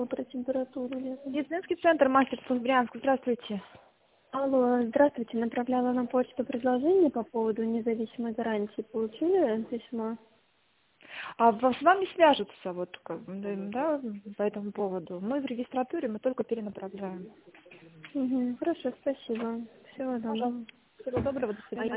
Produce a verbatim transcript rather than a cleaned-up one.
про температуру. Медицинский центр «Мастер» Брянск. Здравствуйте. Алло, здравствуйте. Направляла на почту предложение по поводу независимой гарантии. Получили письмо? А в- с вами свяжутся вот как бы, да, по этому поводу. Мы в регистратуре, мы только перенаправляем. Угу, хорошо, спасибо. Всего доброго. Пожалуйста. Всего доброго, до свидания.